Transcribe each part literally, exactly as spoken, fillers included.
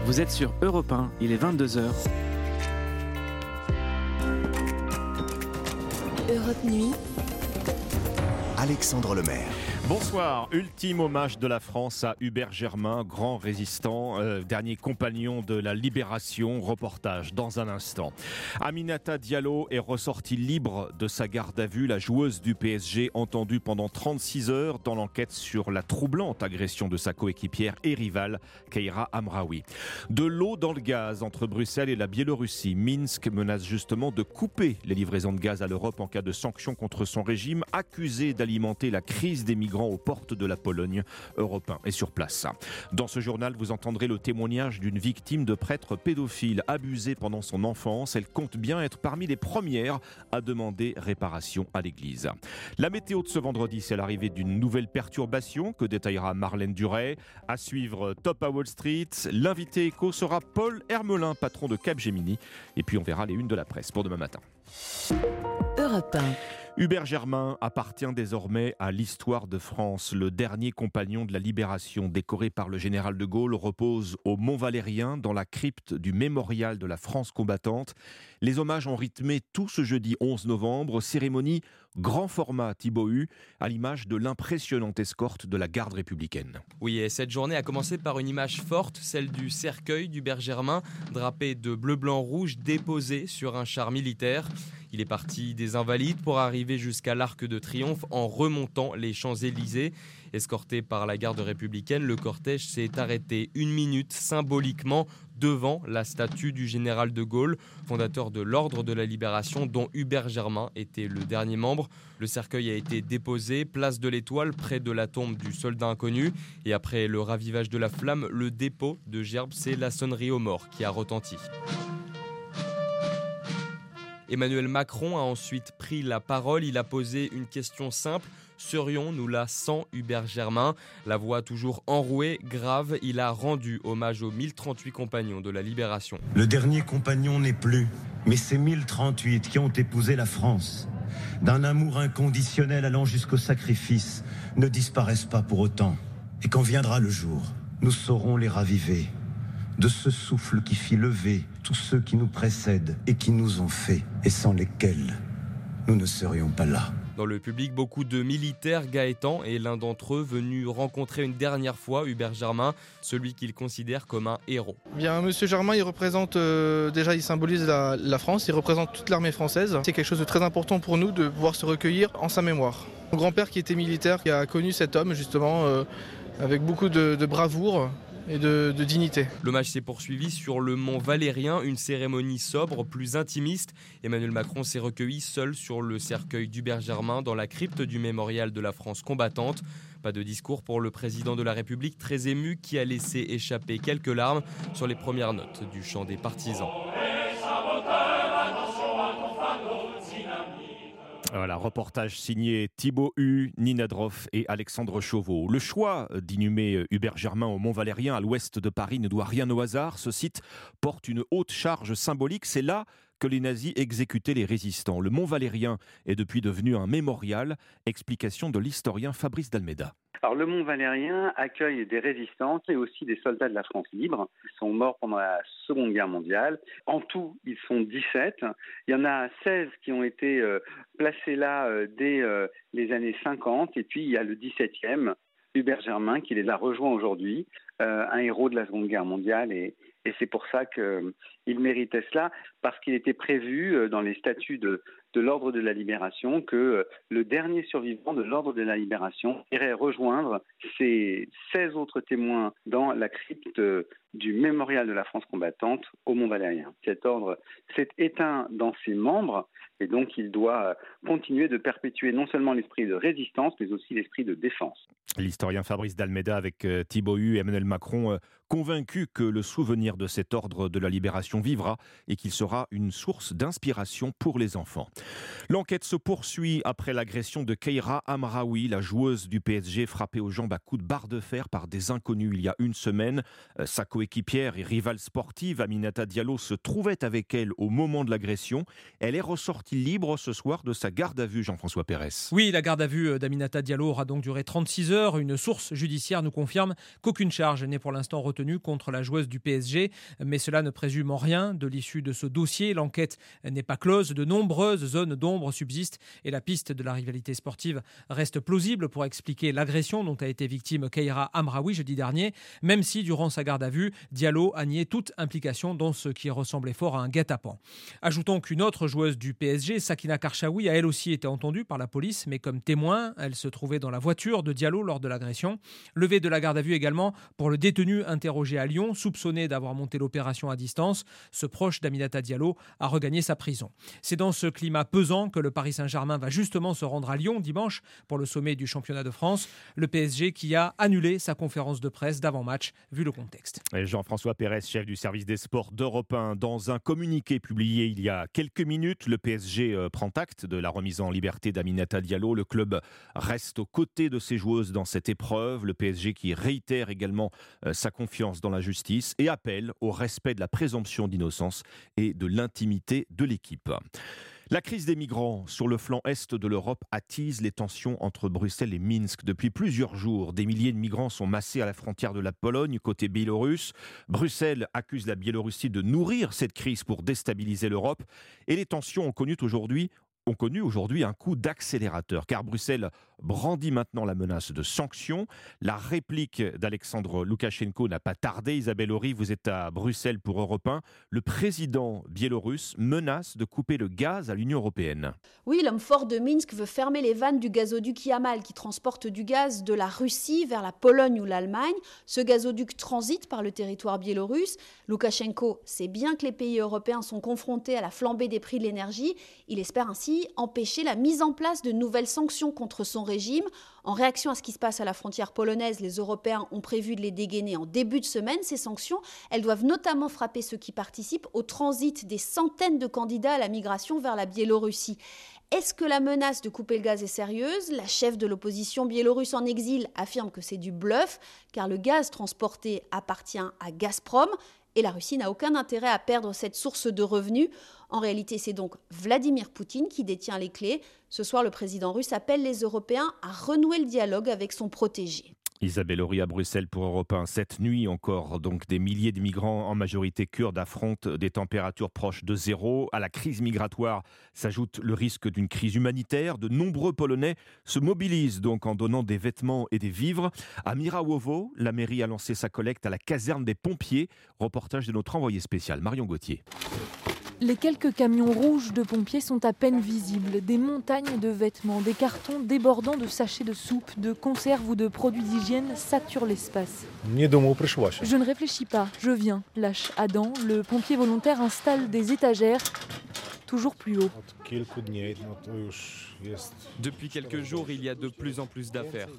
Vous êtes sur Europe un, il est vingt-deux heures. Europe Nuit. Alexandre Lemaire. Bonsoir, ultime hommage de la France à Hubert Germain, grand résistant, euh, dernier compagnon de la Libération. Reportage dans un instant. Aminata Diallo est ressortie libre de sa garde à vue. La joueuse du P S G entendue pendant trente-six heures dans l'enquête sur la troublante agression de sa coéquipière et rivale Keira Amraoui. De l'eau dans le gaz entre Bruxelles et la Biélorussie. Minsk menace justement de couper les livraisons de gaz à l'Europe en cas de sanctions contre son régime, accusé d'alimenter la crise des migrants aux portes de la Pologne. Europe un est sur place. Dans ce journal, vous entendrez le témoignage d'une victime de prêtre pédophile abusée pendant son enfance. Elle compte bien être parmi les premières à demander réparation à l'église. La météo de ce vendredi, c'est l'arrivée d'une nouvelle perturbation que détaillera Marlène Duret. À suivre, Top à Wall Street. L'invité éco sera Paul Hermelin, patron de Capgemini. Et puis on verra les unes de la presse pour demain matin. Europe un. Hubert Germain appartient désormais à l'histoire de France. Le dernier compagnon de la Libération, décoré par le général de Gaulle, repose au Mont-Valérien, dans la crypte du mémorial de la France combattante. Les hommages ont rythmé tout ce jeudi onze novembre, cérémonie grand format Thibaut Hu, à l'image de l'impressionnante escorte de la garde républicaine. Oui, et cette journée a commencé par une image forte, celle du cercueil d'Hubert Germain, drapé de bleu, blanc, rouge, déposé sur un char militaire. Il est parti des Invalides pour arriver jusqu'à l'Arc de Triomphe en remontant les Champs-Élysées. Escorté par la garde républicaine, le cortège s'est arrêté une minute symboliquement devant la statue du général de Gaulle, fondateur de l'Ordre de la Libération dont Hubert Germain était le dernier membre. Le cercueil a été déposé place de l'Étoile près de la tombe du soldat inconnu. Et après le ravivage de la flamme, le dépôt de gerbes, c'est la sonnerie aux morts qui a retenti. Emmanuel Macron a ensuite pris la parole. Il a posé une question simple. Serions-nous là sans Hubert Germain ? La voix toujours enrouée, grave, il a rendu hommage aux mille trente-huit compagnons de la Libération. Le dernier compagnon n'est plus, mais ces mille trente-huit qui ont épousé la France, d'un amour inconditionnel allant jusqu'au sacrifice, ne disparaissent pas pour autant. Et quand viendra le jour, nous saurons les raviver. De ce souffle qui fit lever tous ceux qui nous précèdent et qui nous ont fait, et sans lesquels nous ne serions pas là. Dans le public, beaucoup de militaires. Gaëtan est l'un d'entre eux, venu rencontrer une dernière fois Hubert Germain, celui qu'il considère comme un héros. Bien, Monsieur Germain, il représente euh, déjà, il symbolise la, la France, il représente toute l'armée française. C'est quelque chose de très important pour nous de pouvoir se recueillir en sa mémoire. Mon grand-père qui était militaire, qui a connu cet homme justement euh, avec beaucoup de, de bravoure et de, de dignité. L'hommage s'est poursuivi sur le Mont Valérien, une cérémonie sobre, plus intimiste. Emmanuel Macron s'est recueilli seul sur le cercueil d'Hubert Germain dans la crypte du mémorial de la France combattante. Pas de discours pour le président de la République, très ému, qui a laissé échapper quelques larmes sur les premières notes du chant des partisans. Voilà, reportage signé Thibaut Hu, Nina Droff et Alexandre Chauveau. Le choix d'inhumer Hubert Germain au Mont-Valérien, à l'ouest de Paris, ne doit rien au hasard. Ce site porte une haute charge symbolique. C'est là que les nazis exécutaient les résistants. Le Mont-Valérien est depuis devenu un mémorial. Explication de l'historien Fabrice Dalméda. Alors, le Mont Valérien accueille des résistants et aussi des soldats de la France libre. Ils sont morts pendant la Seconde Guerre mondiale. En tout, ils sont dix-sept. Il y en a seize qui ont été euh, placés là euh, dès euh, les années cinquante. Et puis, il y a le dix-septième, Hubert Germain, qui les a rejoints aujourd'hui, euh, un héros de la Seconde Guerre mondiale. Et, et c'est pour ça qu'il euh, méritait cela, parce qu'il était prévu euh, dans les statuts de de l'Ordre de la Libération que le dernier survivant de l'Ordre de la Libération irait rejoindre ces seize autres témoins dans la crypte du mémorial de la France combattante au Mont-Valérien. Cet ordre s'est éteint dans ses membres et donc il doit continuer de perpétuer non seulement l'esprit de résistance mais aussi l'esprit de défense. L'historien Fabrice Dalméda avec Thibaut Hu et Emmanuel Macron, convaincus que le souvenir de cet ordre de la libération vivra et qu'il sera une source d'inspiration pour les enfants. L'enquête se poursuit après l'agression de Keira Amraoui, la joueuse du P S G frappée aux jambes à coups de barre de fer par des inconnus il y a une semaine. Sa coéquipière et rivale sportive Aminata Diallo se trouvait avec elle au moment de l'agression. Elle est ressortie libre ce soir de sa garde à vue, Jean-François Pérez. Oui, la garde à vue d'Aminata Diallo aura donc duré trente-six heures. Une source judiciaire nous confirme qu'aucune charge n'est pour l'instant retenue contre la joueuse du P S G. G. Mais cela ne présume en rien de l'issue de ce dossier. L'enquête n'est pas close. De nombreuses zones d'ombre subsistent et la piste de la rivalité sportive reste plausible pour expliquer l'agression dont a été victime Keira Amraoui jeudi dernier, même si durant sa garde à vue, Diallo a nié toute implication dans ce qui ressemblait fort à un guet-apens. Ajoutons qu'une autre joueuse du P S G, Sakina Karchaoui, a elle aussi été entendue par la police, mais comme témoin, elle se trouvait dans la voiture de Diallo lors de l'agression. Levée de la garde à vue également pour le détenu interrogé à Lyon, soupçonné d'avoir monté l'opération à distance. Ce proche d'Aminata Diallo a regagné sa prison. C'est dans ce climat pesant que le Paris Saint-Germain va justement se rendre à Lyon dimanche pour le sommet du championnat de France. Le P S G qui a annulé sa conférence de presse d'avant-match, vu le contexte. Et Jean-François Pérez, chef du service des sports d'Europe un, dans un communiqué publié il y a quelques minutes, le P S G euh, prend acte de la remise en liberté d'Aminata Diallo. Le club reste aux côtés de ses joueuses dans cette épreuve. Le P S G qui réitère également euh, sa confiance dans la justice et appelle au respect de la présomption d'innocence et de l'intimité de l'équipe. La crise des migrants sur le flanc est de l'Europe attise les tensions entre Bruxelles et Minsk. Depuis plusieurs jours, des milliers de migrants sont massés à la frontière de la Pologne, côté biélorusse. Bruxelles accuse la Biélorussie de nourrir cette crise pour déstabiliser l'Europe. Et les tensions ont connu aujourd'hui ont connu aujourd'hui un coup d'accélérateur, car Bruxelles brandit maintenant la menace de sanctions. La réplique d'Alexandre Loukachenko n'a pas tardé. Isabelle Horry, vous êtes à Bruxelles pour Europe un. Le président biélorusse menace de couper le gaz à l'Union européenne. Oui, l'homme fort de Minsk veut fermer les vannes du gazoduc Yamal qui transporte du gaz de la Russie vers la Pologne ou l'Allemagne. Ce gazoduc transite par le territoire biélorusse. Loukachenko sait bien que les pays européens sont confrontés à la flambée des prix de l'énergie. Il espère ainsi empêcher la mise en place de nouvelles sanctions contre son régime. En réaction à ce qui se passe à la frontière polonaise, les Européens ont prévu de les dégainer en début de semaine. Ces sanctions, elles doivent notamment frapper ceux qui participent au transit des centaines de candidats à la migration vers la Biélorussie. Est-ce que la menace de couper le gaz est sérieuse ? La chef de l'opposition biélorusse en exil affirme que c'est du bluff, car le gaz transporté appartient à Gazprom. Et la Russie n'a aucun intérêt à perdre cette source de revenus. En réalité, c'est donc Vladimir Poutine qui détient les clés. Ce soir, le président russe appelle les Européens à renouer le dialogue avec son protégé. Isabelle Horry à Bruxelles pour Europe un. Cette nuit encore, donc des milliers de migrants, en majorité kurdes, affrontent des températures proches de zéro. À la crise migratoire s'ajoute le risque d'une crise humanitaire. De nombreux Polonais se mobilisent donc en donnant des vêtements et des vivres. À Mirałowo, la mairie a lancé sa collecte à la caserne des pompiers. Reportage de notre envoyé spécial, Marion Gauthier. Les quelques camions rouges de pompiers sont à peine visibles. Des montagnes de vêtements, des cartons débordant de sachets de soupe, de conserves ou de produits d'hygiène saturent l'espace. Je ne réfléchis pas, je viens, lâche Adam. Le pompier volontaire installe des étagères toujours plus haut. Depuis quelques jours, il y a de plus en plus d'affaires.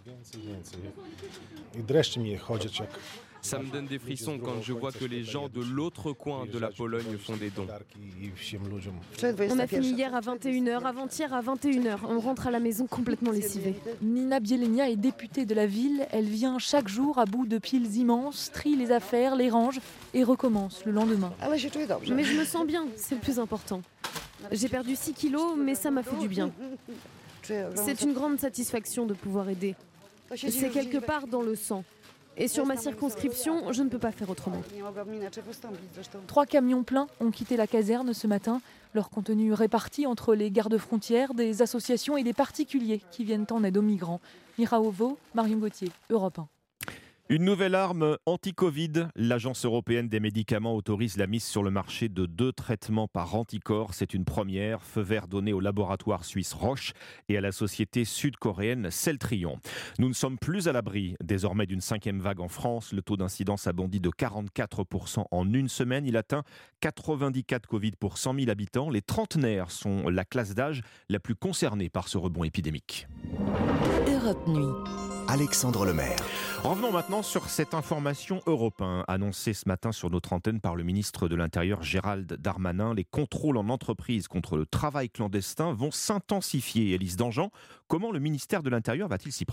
Ça me donne des frissons quand je vois que les gens de l'autre coin de la Pologne font des dons. On a fini hier à vingt et une heures, avant-hier à vingt et une heures. On rentre à la maison complètement lessivés. Nina Bielenia est députée de la ville. Elle vient chaque jour à bout de piles immenses, trie les affaires, les range et recommence le lendemain. Mais je me sens bien, c'est le plus important. J'ai perdu six kilos, mais ça m'a fait du bien. C'est une grande satisfaction de pouvoir aider. C'est quelque part dans le sang. Et sur ma circonscription, je ne peux pas faire autrement. Trois camions pleins ont quitté la caserne ce matin. Leur contenu réparti entre les gardes-frontières, des associations et des particuliers qui viennent en aide aux migrants. Mirałowo, Marion Gauthier, Europe un. Une nouvelle arme anti-Covid. L'Agence européenne des médicaments autorise la mise sur le marché de deux traitements par anticorps. C'est une première. Feu vert donné au laboratoire suisse Roche et à la société sud-coréenne Celltrion. Nous ne sommes plus à l'abri désormais d'une cinquième vague en France. Le taux d'incidence a bondi de quarante-quatre pour cent en une semaine. Il atteint quatre-vingt-dix cas de Covid pour cent mille habitants. Les trentenaires sont la classe d'âge la plus concernée par ce rebond épidémique. Europe Nuit. Alexandre Lemaire. Revenons maintenant sur cette information Europe un annoncée ce matin sur notre antenne par le ministre de l'Intérieur Gérald Darmanin. Les contrôles en entreprise contre le travail clandestin vont s'intensifier. Élise Dangean, comment le ministère de l'Intérieur va-t-il s'y prendre ?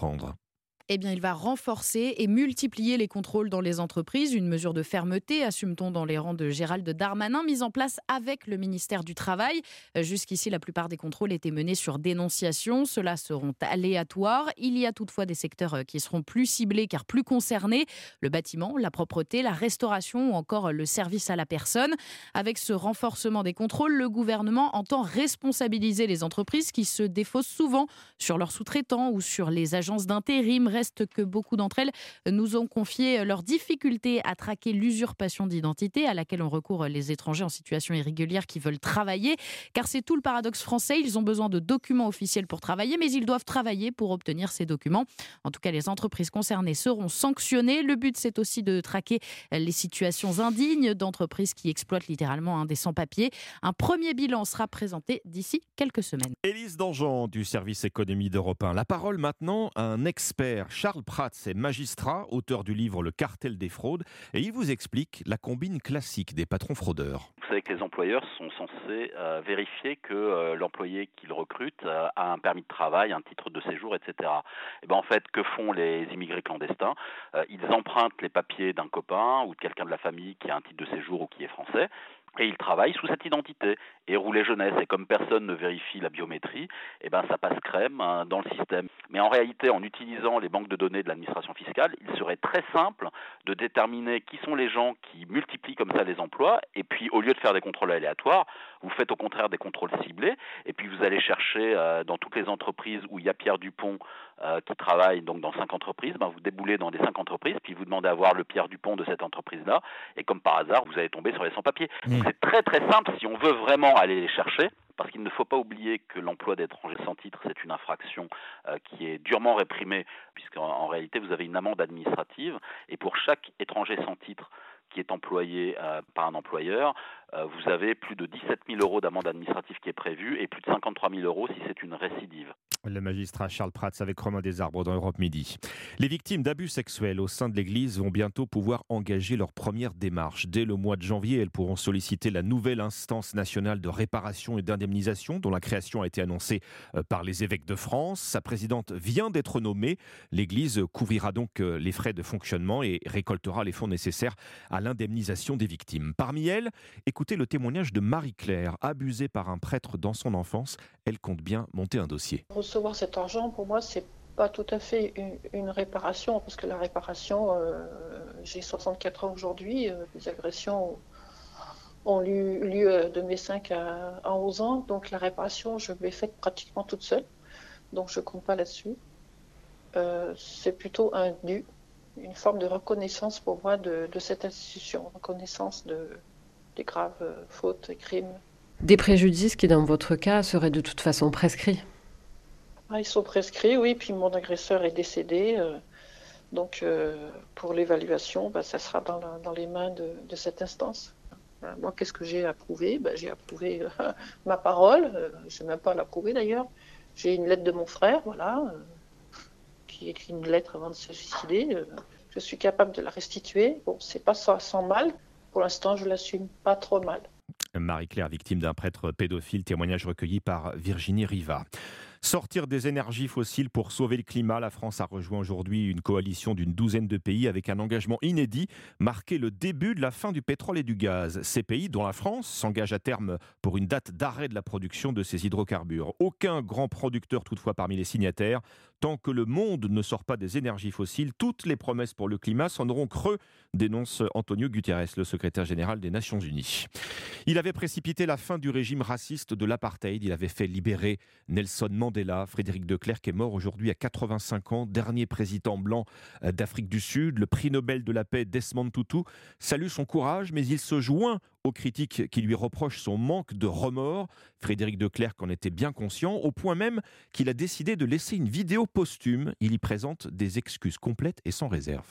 Eh bien, il va renforcer et multiplier les contrôles dans les entreprises. Une mesure de fermeté, assume-t-on dans les rangs de Gérald Darmanin, mise en place avec le ministère du Travail. Jusqu'ici, la plupart des contrôles étaient menés sur dénonciation. Ceux-là seront aléatoires. Il y a toutefois des secteurs qui seront plus ciblés car plus concernés. Le bâtiment, la propreté, la restauration ou encore le service à la personne. Avec ce renforcement des contrôles, le gouvernement entend responsabiliser les entreprises qui se défaussent souvent sur leurs sous-traitants ou sur les agences d'intérim. Reste que beaucoup d'entre elles nous ont confié leurs difficultés à traquer l'usurpation d'identité à laquelle ont recours les étrangers en situation irrégulière qui veulent travailler. Car c'est tout le paradoxe français, ils ont besoin de documents officiels pour travailler, mais ils doivent travailler pour obtenir ces documents. En tout cas, les entreprises concernées seront sanctionnées. Le but, c'est aussi de traquer les situations indignes d'entreprises qui exploitent littéralement un des sans-papiers. Un premier bilan sera présenté d'ici quelques semaines. Élise Dangean du service économie d'Europe un. La parole maintenant à un expert. Charles Prats est magistrat, auteur du livre Le cartel des fraudes, et il vous explique la combine classique des patrons fraudeurs. Vous savez que les employeurs sont censés euh, vérifier que euh, l'employé qu'ils recrutent euh, a un permis de travail, un titre de séjour, et cetera. Et ben en fait, que font les immigrés clandestins ? euh, Ils empruntent les papiers d'un copain ou de quelqu'un de la famille qui a un titre de séjour ou qui est français. Et ils travaillent sous cette identité. Et rouler jeunesse, et comme personne ne vérifie la biométrie, eh ben ça passe crème hein, dans le système. Mais en réalité, en utilisant les banques de données de l'administration fiscale, il serait très simple de déterminer qui sont les gens qui multiplient comme ça les emplois. Et puis, au lieu de faire des contrôles aléatoires, vous faites au contraire des contrôles ciblés. Et puis, vous allez chercher euh, dans toutes les entreprises où il y a Pierre Dupont euh, qui travaille donc dans cinq entreprises, ben vous déboulez dans les cinq entreprises, puis vous demandez à voir le Pierre Dupont de cette entreprise-là. Et comme par hasard, vous allez tomber sur les sans-papiers. Mmh. C'est très très simple si on veut vraiment aller les chercher, parce qu'il ne faut pas oublier que l'emploi d'étrangers sans titre, c'est une infraction euh, qui est durement réprimée, puisqu'en en réalité, vous avez une amende administrative, et pour chaque étranger sans titre qui est employé euh, par un employeur, euh, vous avez plus de dix-sept mille euros d'amende administrative qui est prévue, et plus de cinquante-trois mille euros si c'est une récidive. Le magistrat Charles Prats avec Romain Desarbres dans Europe Midi. Les victimes d'abus sexuels au sein de l'Église vont bientôt pouvoir engager leur première démarche. Dès le mois de janvier, elles pourront solliciter la nouvelle instance nationale de réparation et d'indemnisation dont la création a été annoncée par les évêques de France. Sa présidente vient d'être nommée. L'Église couvrira donc les frais de fonctionnement et récoltera les fonds nécessaires à l'indemnisation des victimes. Parmi elles, écoutez le témoignage de Marie-Claire, abusée par un prêtre dans son enfance. Elle compte bien monter un dossier. Recevoir cet argent, pour moi, c'est pas tout à fait une, une réparation, parce que la réparation, euh, j'ai soixante-quatre ans aujourd'hui, euh, les agressions ont eu lieu de mes cinq à onze ans, donc la réparation, je l'ai faite pratiquement toute seule, donc je compte pas là-dessus. Euh, c'est plutôt un dû, une forme de reconnaissance pour moi de, de cette institution, reconnaissance de, des graves fautes et crimes. Des préjudices qui, dans votre cas, seraient de toute façon prescrits. Ah, ils sont prescrits, oui, puis mon agresseur est décédé, euh, donc euh, pour l'évaluation, bah, ça sera dans, la, dans les mains de, de cette instance. Euh, moi, qu'est-ce que j'ai approuvé ? bah, J'ai approuvé euh, ma parole, euh, je ne sais même pas l'approuver d'ailleurs. J'ai une lettre de mon frère, voilà, euh, qui écrit une lettre avant de se suicider. Euh, je suis capable de la restituer. Bon, c'est pas ça sans mal. Pour l'instant, je l'assume pas trop mal. Marie-Claire, victime d'un prêtre pédophile, témoignage recueilli par Virginie Riva. Sortir des énergies fossiles pour sauver le climat. La France a rejoint aujourd'hui une coalition d'une douzaine de pays avec un engagement inédit, marquer le début de la fin du pétrole et du gaz. Ces pays, dont la France, s'engagent à terme pour une date d'arrêt de la production de ces hydrocarbures. Aucun grand producteur toutefois parmi les signataires. Tant que le monde ne sort pas des énergies fossiles, toutes les promesses pour le climat sonneront creux, dénonce Antonio Guterres, le secrétaire général des Nations Unies. Il avait précipité la fin du régime raciste de l'apartheid. Il avait fait libérer Nelson Mandela. Frédéric de Klerk est mort aujourd'hui à quatre-vingt-cinq ans, dernier président blanc d'Afrique du Sud. Le prix Nobel de la paix Desmond Tutu salue son courage, mais il se joint aux critiques qui lui reprochent son manque de remords. Frédéric de Klerk en était bien conscient, au point même qu'il a décidé de laisser une vidéo posthume. Il y présente des excuses complètes et sans réserve.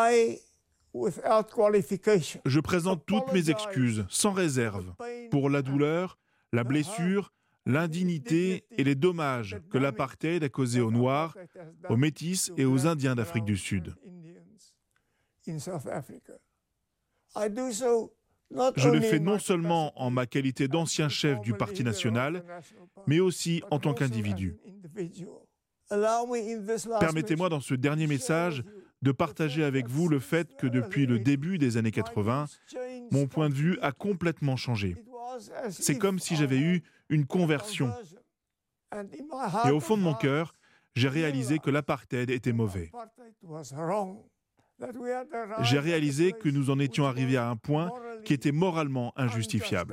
Je présente toutes mes excuses, sans réserve, pour la douleur, la blessure, l'indignité et les dommages que l'apartheid a causés aux Noirs, aux Métis et aux Indiens d'Afrique du Sud. Je le fais non seulement en ma qualité d'ancien chef du Parti national, mais aussi en tant qu'individu. Permettez-moi dans ce dernier message de partager avec vous le fait que depuis le début des années quatre-vingts, mon point de vue a complètement changé. C'est comme si j'avais eu une conversion. Et au fond de mon cœur, j'ai réalisé que l'apartheid était mauvais. J'ai réalisé que nous en étions arrivés à un point qui était moralement injustifiable.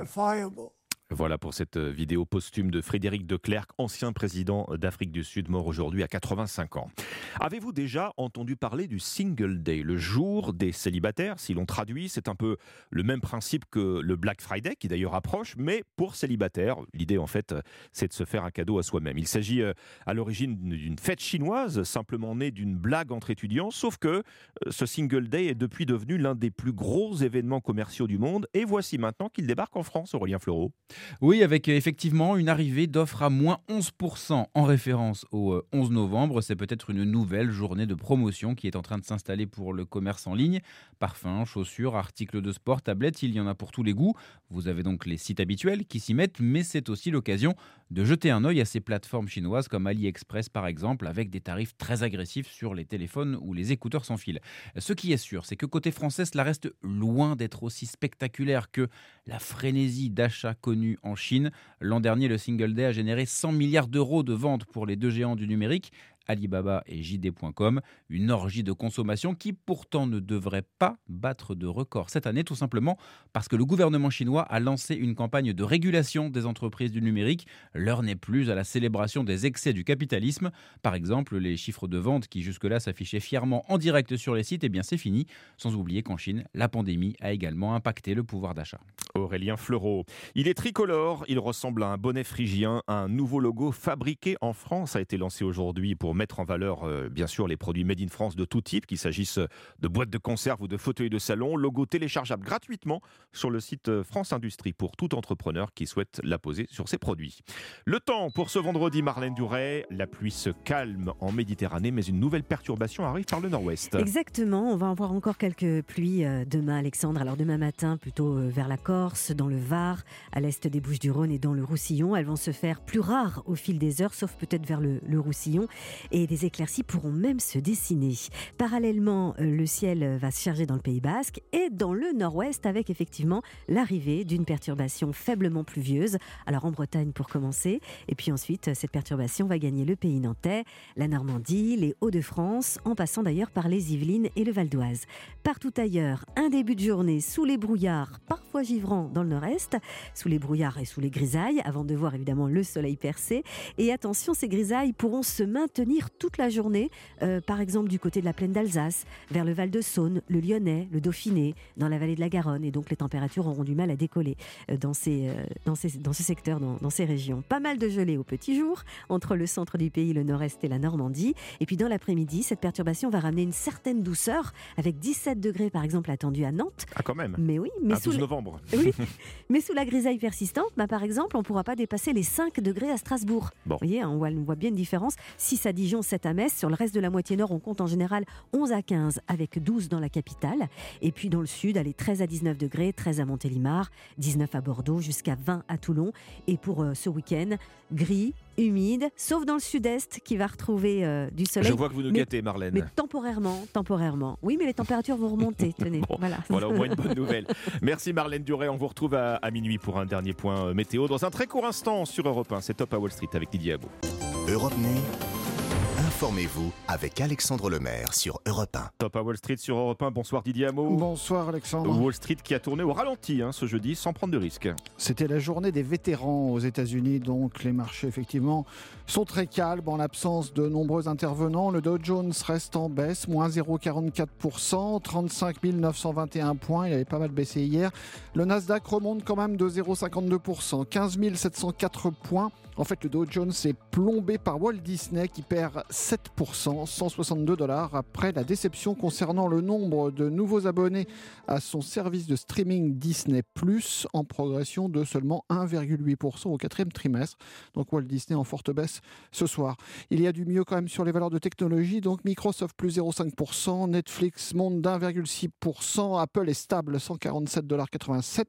Voilà pour cette vidéo posthume de Frédéric de Klerk, ancien président d'Afrique du Sud, mort aujourd'hui à quatre-vingt-cinq ans. Avez-vous déjà entendu parler du Single Day, le jour des célibataires? Si l'on traduit, c'est un peu le même principe que le Black Friday, qui d'ailleurs approche, mais pour célibataires. L'idée, en fait, c'est de se faire un cadeau à soi-même. Il s'agit à l'origine d'une fête chinoise, simplement née d'une blague entre étudiants, sauf que ce Single Day est depuis devenu l'un des plus gros événements commerciaux du monde. Et voici maintenant qu'il débarque en France, Aurélien Fleureau. Oui, avec effectivement une arrivée d'offres à moins onze pour cent en référence au onze novembre. C'est peut-être une nouvelle journée de promotion qui est en train de s'installer pour le commerce en ligne. Parfums, chaussures, articles de sport, tablettes, il y en a pour tous les goûts. Vous avez donc les sites habituels qui s'y mettent, mais c'est aussi l'occasion de jeter un œil à ces plateformes chinoises comme AliExpress par exemple, avec des tarifs très agressifs sur les téléphones ou les écouteurs sans fil. Ce qui est sûr, c'est que côté français, cela reste loin d'être aussi spectaculaire que la frénésie d'achat connue en Chine. L'an dernier, le Single Day a généré cent milliards d'euros de ventes pour les deux géants du numérique, Alibaba et J D point com, une orgie de consommation qui pourtant ne devrait pas battre de record cette année, tout simplement parce que le gouvernement chinois a lancé une campagne de régulation des entreprises du numérique. L'heure n'est plus à la célébration des excès du capitalisme. Par exemple, les chiffres de vente qui jusque-là s'affichaient fièrement en direct sur les sites, eh bien c'est fini. Sans oublier qu'en Chine, la pandémie a également impacté le pouvoir d'achat. Aurélien Fleureau. Il est tricolore, il ressemble à un bonnet phrygien. Un nouveau logo fabriqué en France a été lancé aujourd'hui pour mettre en valeur, euh, bien sûr, les produits made in France de tout type, qu'il s'agisse de boîtes de conserve ou de fauteuils de salon. Logo téléchargeable gratuitement sur le site France Industrie pour tout entrepreneur qui souhaite l'apposer sur ses produits. Le temps pour ce vendredi, Marlène Duret. La pluie se calme en Méditerranée, mais une nouvelle perturbation arrive par le nord-ouest. Exactement, on va avoir encore quelques pluies euh, demain, Alexandre. Alors demain matin, plutôt euh, vers la Corse, dans le Var, à l'est des Bouches-du-Rhône et dans le Roussillon. Elles vont se faire plus rares au fil des heures, sauf peut-être vers le, le Roussillon. Et des éclaircies pourront même se dessiner. Parallèlement, le ciel va se charger dans le Pays Basque et dans le nord-ouest avec effectivement l'arrivée d'une perturbation faiblement pluvieuse. Alors en Bretagne pour commencer, et puis ensuite cette perturbation va gagner le Pays nantais, la Normandie, les Hauts-de-France, en passant d'ailleurs par les Yvelines et le Val d'Oise. Partout ailleurs, un début de journée sous les brouillards, parfois givrants dans le nord-est, sous les brouillards et sous les grisailles, avant de voir évidemment le soleil percer. Et attention, ces grisailles pourront se maintenir toute la journée, euh, par exemple du côté de la plaine d'Alsace, vers le Val-de-Saône, le Lyonnais, le Dauphiné, dans la vallée de la Garonne. Et donc les températures auront du mal à décoller euh, dans, ces, euh, dans, ces, dans ce secteur, dans, dans ces régions. Pas mal de gelée au petit jour, entre le centre du pays, le nord-est et la Normandie. Et puis dans l'après-midi, cette perturbation va ramener une certaine douceur, avec dix-sept degrés par exemple attendus à Nantes. Ah quand même. Mais oui, mais à sous douze la... novembre. Oui, mais sous la grisaille persistante, bah, par exemple, on ne pourra pas dépasser les cinq degrés à Strasbourg. Bon. Vous voyez, on voit, on voit bien une différence. six à Dijon, sept à Metz. Sur le reste de la moitié nord, on compte en général onze à quinze, avec douze dans la capitale. Et puis dans le sud, allez, treize à dix-neuf degrés, treize à Montélimar, dix-neuf à Bordeaux, jusqu'à vingt à Toulon. Et pour euh, ce week-end, gris, humide, sauf dans le sud-est qui va retrouver euh, du soleil. Je vois que vous nous mais, gâtez, Marlène. Mais temporairement, temporairement. Oui, mais les températures vont remonter, tenez. Bon, voilà. voilà au moins une bonne nouvelle. Merci Marlène Duret, on vous retrouve à, à minuit pour un dernier point météo. Dans un très court instant sur Europe un, c'est Top à Wall Street avec Didier Abou. Europe Nuit. Informez-vous avec Alexandre Lemaire sur Europe un. Top à Wall Street sur Europe un. Bonsoir Didier Hameau. Bonsoir Alexandre. Wall Street qui a tourné au ralenti hein, ce jeudi sans prendre de risques. C'était la journée des vétérans aux États-Unis, donc les marchés effectivement sont très calmes en l'absence de nombreux intervenants. Le Dow Jones reste en baisse, moins zéro virgule quarante-quatre pour cent, trente-cinq mille neuf cent vingt et un points. Il avait pas mal baissé hier. Le Nasdaq remonte quand même de zéro virgule cinquante-deux pour cent, quinze mille sept cent quatre points. En fait, le Dow Jones est plombé par Walt Disney qui perd sept pour cent, cent soixante-deux dollars, après la déception concernant le nombre de nouveaux abonnés à son service de streaming Disney plus, en progression de seulement un virgule huit pour cent au quatrième trimestre. Donc Walt Disney en forte baisse ce soir. Il y a du mieux quand même sur les valeurs de technologie. Donc Microsoft plus zéro virgule cinq pour cent, Netflix monte d'un virgule six pour cent, Apple est stable, cent quarante-sept virgule quatre-vingt-sept dollars.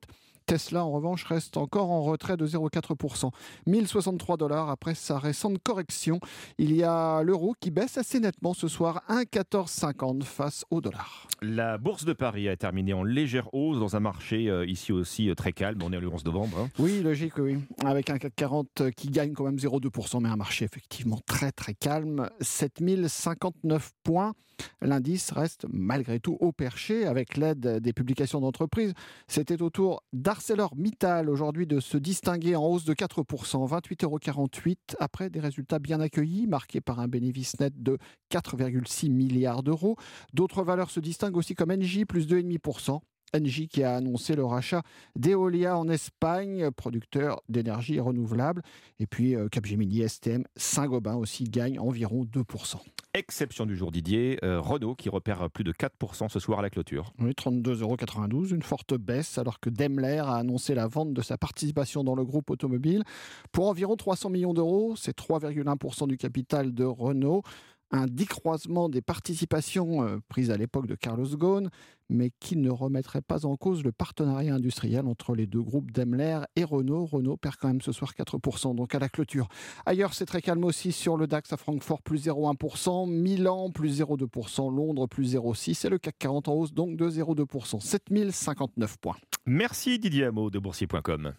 Tesla, en revanche, reste encore en retrait de zéro virgule quatre pour cent. mille soixante-trois dollars après sa récente correction. Il y a l'euro qui baisse assez nettement ce soir, un virgule quatorze cinquante face au dollar. La bourse de Paris a terminé en légère hausse dans un marché euh, ici aussi euh, très calme. On est le onze novembre. Hein. Oui, logique, oui. Avec un C A C quarante qui gagne quand même zéro virgule deux pour cent, mais un marché effectivement très très calme. sept mille cinquante-neuf points. L'indice reste malgré tout au perché avec l'aide des publications d'entreprises. C'était au tour d'ArcelorMittal aujourd'hui de se distinguer en hausse de quatre pour cent, vingt-huit euros quarante-huit, après des résultats bien accueillis, marqués par un bénéfice net de quatre virgule six milliards d'euros. D'autres valeurs se distinguent aussi comme Engie, plus deux virgule cinq pour cent. Engie qui a annoncé le rachat d'Eolia en Espagne, producteur d'énergie renouvelable. Et puis Capgemini, S T M, Saint-Gobain aussi gagne environ deux pour cent. Exception du jour Didier, euh, Renault qui repère plus de quatre pour cent ce soir à la clôture. Oui, trente-deux euros quatre-vingt-douze, une forte baisse alors que Daimler a annoncé la vente de sa participation dans le groupe automobile pour environ trois cents millions d'euros. C'est trois virgule un pour cent du capital de Renault. Un décroisement des participations euh, prises à l'époque de Carlos Ghosn, mais qui ne remettrait pas en cause le partenariat industriel entre les deux groupes Daimler et Renault. Renault perd quand même ce soir quatre pour cent, donc à la clôture. Ailleurs, c'est très calme aussi sur le DAX à Francfort, plus zéro virgule un pour cent, Milan, plus zéro virgule deux pour cent, Londres, plus zéro virgule six pour cent, et le C A C quarante en hausse, donc de zéro virgule deux pour cent, sept mille cinquante-neuf points. Merci Didier Hameau de boursier point com.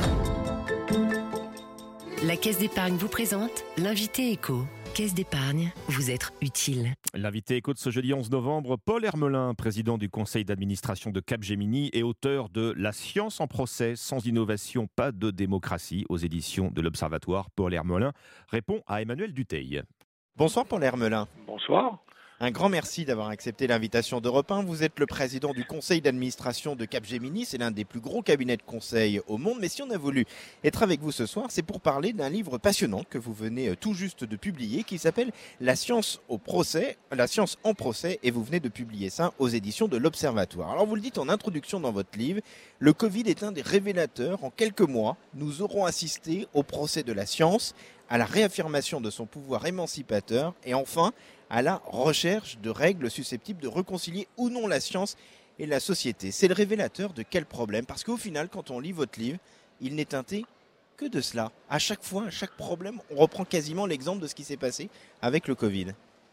La Caisse d'épargne vous présente l'invité éco. Caisse d'épargne, vous être utile. L'invité éco de ce jeudi onze novembre, Paul Hermelin, président du conseil d'administration de Capgemini et auteur de La science en procès, sans innovation, pas de démocratie, aux éditions de l'Observatoire. Paul Hermelin répond à Emmanuel Dutheil. Bonsoir Paul Hermelin. Bonsoir. Un grand merci d'avoir accepté l'invitation d'Europe un. Vous êtes le président du conseil d'administration de Capgemini. C'est l'un des plus gros cabinets de conseil au monde. Mais si on a voulu être avec vous ce soir, c'est pour parler d'un livre passionnant que vous venez tout juste de publier qui s'appelle La science au procès, La science en procès. Et vous venez de publier ça aux éditions de l'Observatoire. Alors vous le dites en introduction dans votre livre, le Covid est un des révélateurs. En quelques mois, nous aurons assisté au procès de la science, à la réaffirmation de son pouvoir émancipateur et enfin à la recherche de règles susceptibles de réconcilier ou non la science et la société. C'est le révélateur de quel problème? Parce qu'au final, quand on lit votre livre, il n'est teinté que de cela. À chaque fois, à chaque problème, on reprend quasiment l'exemple de ce qui s'est passé avec le Covid.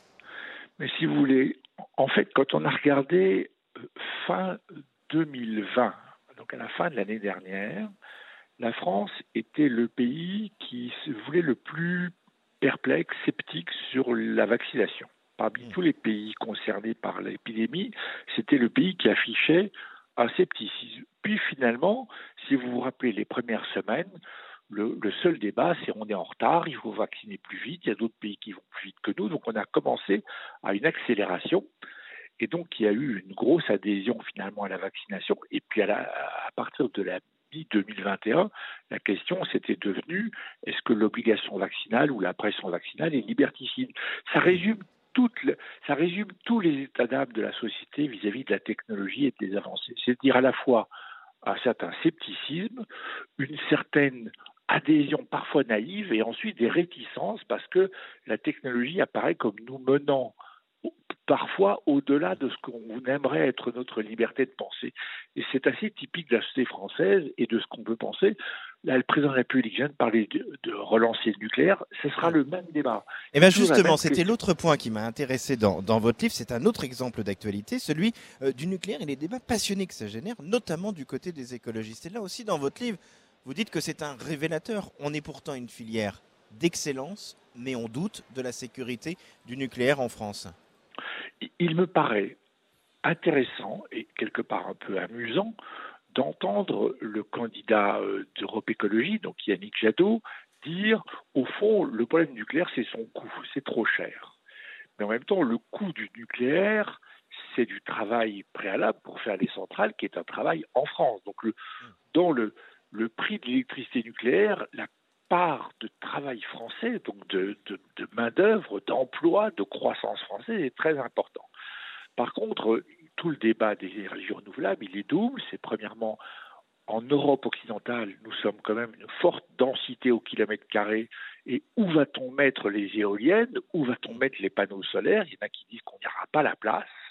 Mais si vous voulez, en fait, quand on a regardé fin deux mille vingt, donc à la fin de l'année dernière, la France était le pays qui se voulait le plus perplexe, sceptique sur la vaccination. Parmi tous les pays concernés par l'épidémie, c'était le pays qui affichait un scepticisme. Puis finalement, si vous vous rappelez les premières semaines, le, le seul débat, c'est on est en retard, il faut vacciner plus vite, il y a d'autres pays qui vont plus vite que nous, donc on a commencé à une accélération. Et donc, il y a eu une grosse adhésion finalement à la vaccination. Et puis, à, la, à partir de la mi-deux mille vingt et un, la question s'était devenue, est-ce que l'obligation vaccinale ou la pression vaccinale est liberticide? Ça résume, toute, ça résume tous les états d'âme de la société vis-à-vis de la technologie et des avancées. C'est-à-dire à la fois un certain scepticisme, une certaine adhésion parfois naïve et ensuite des réticences parce que la technologie apparaît comme nous menant parfois au-delà de ce qu'on aimerait être notre liberté de penser. Et c'est assez typique de la société française et de ce qu'on peut penser. Là, le président de la République vient de parler de, de relancer le nucléaire. Ce sera le même débat. Et bien justement, c'était l'autre point qui m'a intéressé dans, dans votre livre. C'est un autre exemple d'actualité, celui euh, du nucléaire et les débats passionnés que ça génère, notamment du côté des écologistes. Et là aussi, dans votre livre, vous dites que c'est un révélateur. On est pourtant une filière d'excellence, mais on doute de la sécurité du nucléaire en France. Il me paraît intéressant et quelque part un peu amusant d'entendre le candidat d'Europe Écologie, donc Yannick Jadot, dire au fond le problème nucléaire c'est son coût, c'est trop cher. Mais en même temps le coût du nucléaire c'est du travail préalable pour faire les centrales qui est un travail en France. Donc le, dans le, le prix de l'électricité nucléaire, la part de travail français, donc de, de, de main-d'œuvre, d'emploi, de croissance française est très important. Par contre, tout le débat des énergies renouvelables, il est double. C'est premièrement, en Europe occidentale, nous sommes quand même une forte densité au kilomètre carré. Et où va-t-on mettre les éoliennes? Où va-t-on mettre les panneaux solaires? Il y en a qui disent qu'on n'y aura pas la place.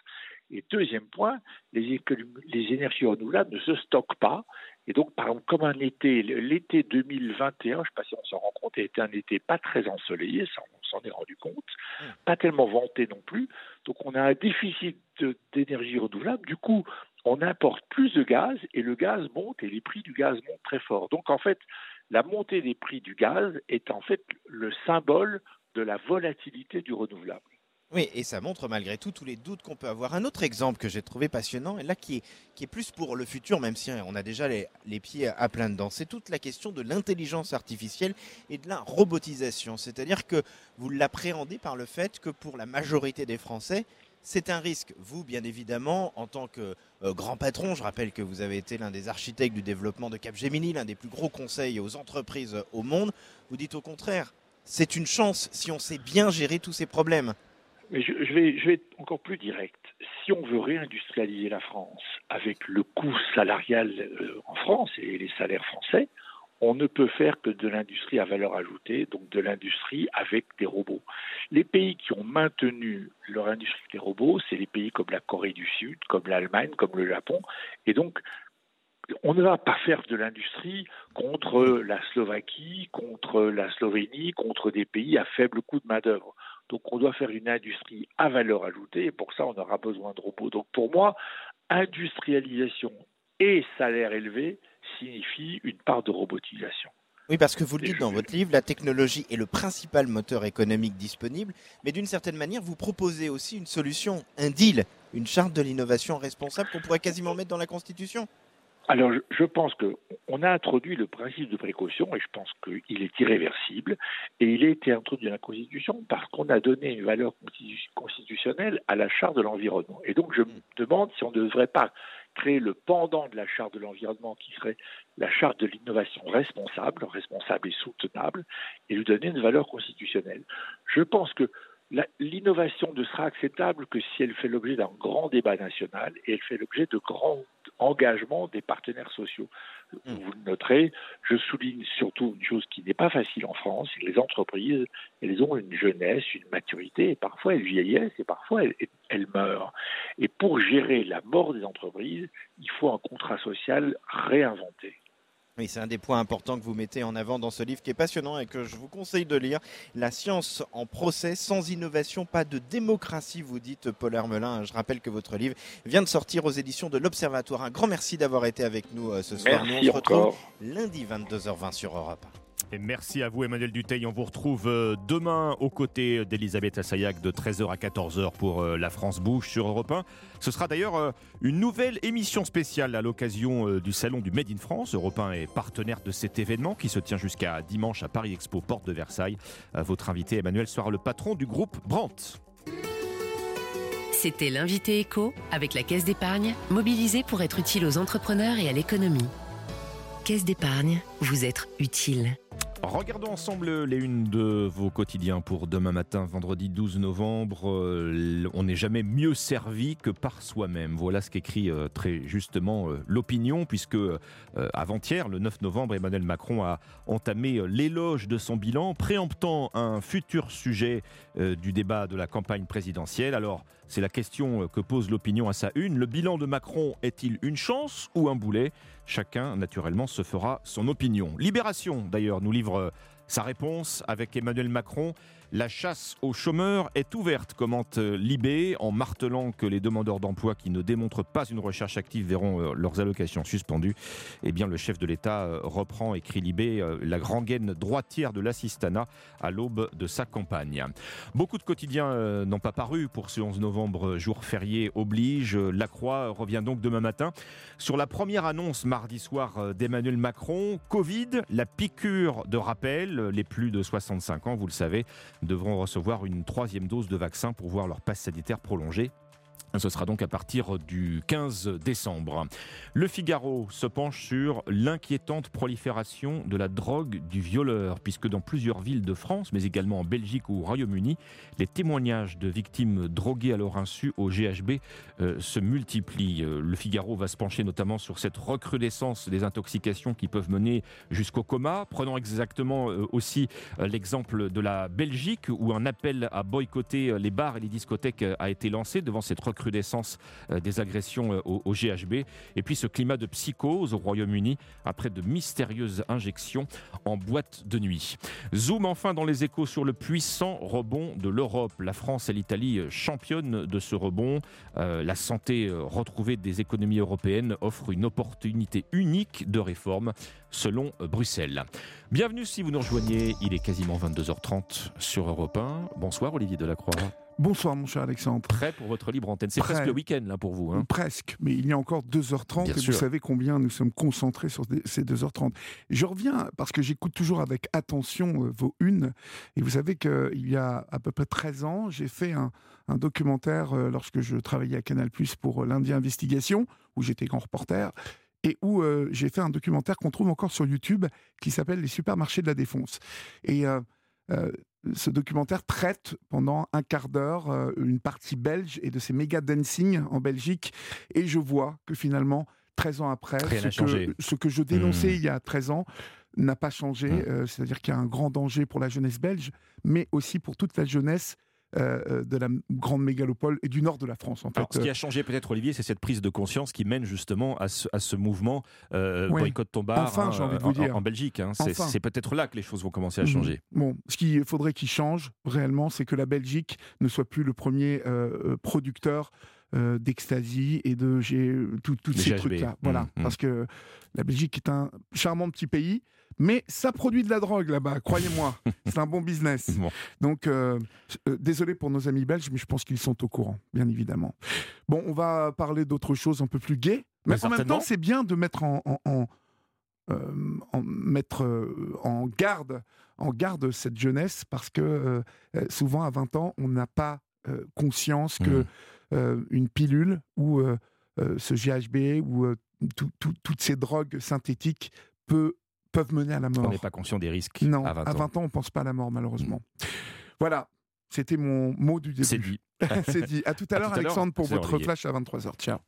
Et deuxième point, les, les énergies renouvelables ne se stockent pas. Et donc, par exemple, comme un été, l'été deux mille vingt et un, je ne sais pas si on s'en rend compte, a été un été pas très ensoleillé, ça on s'en est rendu compte, mmh. pas tellement venté non plus. Donc, on a un déficit de, d'énergie renouvelable. Du coup, on importe plus de gaz et le gaz monte et les prix du gaz montent très fort. Donc, en fait, la montée des prix du gaz est en fait le symbole de la volatilité du renouvelable. Oui, et ça montre malgré tout tous les doutes qu'on peut avoir. Un autre exemple que j'ai trouvé passionnant, et là qui est, qui est plus pour le futur, même si on a déjà les, les pieds à plein dedans, c'est toute la question de l'intelligence artificielle et de la robotisation. C'est-à-dire que vous l'appréhendez par le fait que pour la majorité des Français, c'est un risque. Vous, bien évidemment, en tant que euh, grand patron, je rappelle que vous avez été l'un des architectes du développement de Capgemini, l'un des plus gros conseils aux entreprises au monde, vous dites au contraire, c'est une chance si on sait bien gérer tous ces problèmes. Mais je, je, vais, je vais être encore plus direct. Si on veut réindustrialiser la France avec le coût salarial euh, en France et les salaires français, on ne peut faire que de l'industrie à valeur ajoutée, donc de l'industrie avec des robots. Les pays qui ont maintenu leur industrie des robots, c'est les pays comme la Corée du Sud, comme l'Allemagne, comme le Japon. Et donc, on ne va pas faire de l'industrie contre la Slovaquie, contre la Slovénie, contre des pays à faible coût de main-d'œuvre. Donc, on doit faire une industrie à valeur ajoutée et pour ça, on aura besoin de robots. Donc, pour moi, industrialisation et salaire élevé signifie une part de robotisation. Oui, parce que vous le dites dans votre livre, la technologie est le principal moteur économique disponible, mais d'une certaine manière, vous proposez aussi une solution, un deal, une charte de l'innovation responsable qu'on pourrait quasiment mettre dans la Constitution. Alors, je, je pense qu'on a introduit le principe de précaution et je pense qu'il est irréversible et il a été introduit dans la Constitution parce qu'on a donné une valeur constitutionnelle à la Charte de l'environnement. Et donc, je me demande si on ne devrait pas créer le pendant de la Charte de l'environnement qui serait la Charte de l'innovation responsable, responsable et soutenable, et lui donner une valeur constitutionnelle. Je pense que La, l'innovation ne sera acceptable que si elle fait l'objet d'un grand débat national et elle fait l'objet de grands engagements des partenaires sociaux. Mmh. Vous le noterez, je souligne surtout une chose qui n'est pas facile en France, c'est que les entreprises, elles ont une jeunesse, une maturité, et parfois elles vieillissent et parfois elles, elles meurent. Et pour gérer la mort des entreprises, il faut un contrat social réinventé. Oui, c'est un des points importants que vous mettez en avant dans ce livre qui est passionnant et que je vous conseille de lire. La science en procès, sans innovation, pas de démocratie, vous dites Paul Hermelin. Je rappelle que votre livre vient de sortir aux éditions de l'Observatoire. Un grand merci d'avoir été avec nous ce soir. Merci. Nous, on se retrouve encore. lundi vingt-deux heures vingt sur Europe un. Et merci à vous Emmanuel Dutheil, on vous retrouve demain aux côtés d'Elisabeth Assayag de treize heures à quatorze heures pour La France bouge sur Europe un. Ce sera d'ailleurs une nouvelle émission spéciale à l'occasion du salon du Made in France. Europe un est partenaire de cet événement qui se tient jusqu'à dimanche à Paris Expo, porte de Versailles. Votre invité Emmanuel sera le patron du groupe Brandt. C'était l'invité éco avec la Caisse d'épargne, mobilisée pour être utile aux entrepreneurs et à l'économie. Caisse d'épargne, vous êtes utile. Regardons ensemble les unes de vos quotidiens pour demain matin, vendredi douze novembre. On n'est jamais mieux servi que par soi-même. Voilà ce qu'écrit très justement l'opinion, puisque avant-hier, le neuf novembre, Emmanuel Macron a entamé l'éloge de son bilan, préemptant un futur sujet du débat de la campagne présidentielle. Alors, c'est la question que pose l'opinion à sa une. Le bilan de Macron est-il une chance ou un boulet ? Chacun, naturellement, se fera son opinion. Libération, d'ailleurs, nous livre sa réponse avec Emmanuel Macron. La chasse aux chômeurs est ouverte, commente Libé, en martelant que les demandeurs d'emploi qui ne démontrent pas une recherche active verront leurs allocations suspendues. Eh bien, le chef de l'État reprend, écrit Libé, la grand-gaine droitière de l'assistanat à l'aube de sa campagne. Beaucoup de quotidiens n'ont pas paru pour ce onze novembre, jour férié oblige. La Croix revient donc demain matin sur la première annonce mardi soir d'Emmanuel Macron. Covid, la piqûre de rappel. Les plus de soixante-cinq ans, vous le savez, devront recevoir une troisième dose de vaccin pour voir leur passe sanitaire prolongée. Ce sera donc à partir du quinze décembre. Le Figaro se penche sur l'inquiétante prolifération de la drogue du violeur, puisque dans plusieurs villes de France, mais également en Belgique ou au Royaume-Uni, les témoignages de victimes droguées à leur insu au G H B euh, se multiplient. Le Figaro va se pencher notamment sur cette recrudescence des intoxications qui peuvent mener jusqu'au coma. Prenons exactement euh, aussi euh, l'exemple de la Belgique, où un appel à boycotter les bars et les discothèques a été lancé devant cette recrudescence des agressions au, au G H B. Et puis ce climat de psychose au Royaume-Uni après de mystérieuses injections en boîte de nuit. Zoom enfin dans les échos sur le puissant rebond de l'Europe. La France et l'Italie championnes de ce rebond. Euh, la santé retrouvée des économies européennes offre une opportunité unique de réforme selon Bruxelles. Bienvenue si vous nous rejoignez, il est quasiment vingt-deux heures trente sur Europe un. Bonsoir Olivier Delacroix. Bonsoir mon cher Alexandre. Prêt pour votre libre antenne. C'est Prêt. presque le week-end là pour vous. Hein. Presque, mais il y a encore deux heures trente. Bien et sûr. Vous savez combien nous sommes concentrés sur ces deux heures trente. Je reviens parce que j'écoute toujours avec attention euh, vos unes. Et vous savez qu'il y a à peu près treize ans, j'ai fait un, un documentaire euh, lorsque je travaillais à Canal plus pour euh, l'Indien Investigation, où j'étais grand reporter. Et où euh, j'ai fait un documentaire qu'on trouve encore sur YouTube qui s'appelle « Les supermarchés de la Défense ». Et euh, euh, ce documentaire traite pendant un quart d'heure euh, une partie belge et de ces méga dancing en Belgique. Et je vois que finalement, treize ans après, ce que, ce que je dénonçais mmh. il y a treize ans n'a pas changé. Mmh. Euh, c'est-à-dire qu'il y a un grand danger pour la jeunesse belge, mais aussi pour toute la jeunesse Euh, de la grande mégalopole et du nord de la France. En fait. Alors, ce qui a changé peut-être, Olivier, c'est cette prise de conscience qui mène justement à ce, à ce mouvement euh, oui. boycott ton bar enfin, hein, j'ai envie de vous en, dire. en Belgique. Hein. C'est, enfin. c'est peut-être là que les choses vont commencer à changer. Mmh. Bon, ce qu'il faudrait qu'il change réellement, c'est que la Belgique ne soit plus le premier euh, producteur Euh, d'ecstasy et de tous ces trucs-là. Voilà, mmh, parce que la Belgique est un charmant petit pays, mais ça produit de la drogue là-bas, croyez-moi. C'est un bon business. Bon. Donc, euh, euh, désolé pour nos amis belges, mais je pense qu'ils sont au courant, bien évidemment. Bon, on va parler d'autre chose un peu plus gai, mais, mais en même temps, c'est bien de mettre en, en, en, euh, en, mettre, euh, en, garde, en garde cette jeunesse, parce que euh, souvent, à vingt ans, on n'a pas euh, conscience que mmh. Euh, une pilule ou euh, euh, ce G H B ou euh, tout, tout, toutes ces drogues synthétiques peut, peuvent mener à la mort. On n'est pas conscient des risques non, à vingt ans. À vingt ans, on ne pense pas à la mort, malheureusement. Mmh. Voilà, c'était mon mot du début. C'est dit. C'est dit. À tout à, à l'heure, tout à Alexandre, l'heure. pour C'est votre Olivier. Flash à vingt-trois heures. Ciao.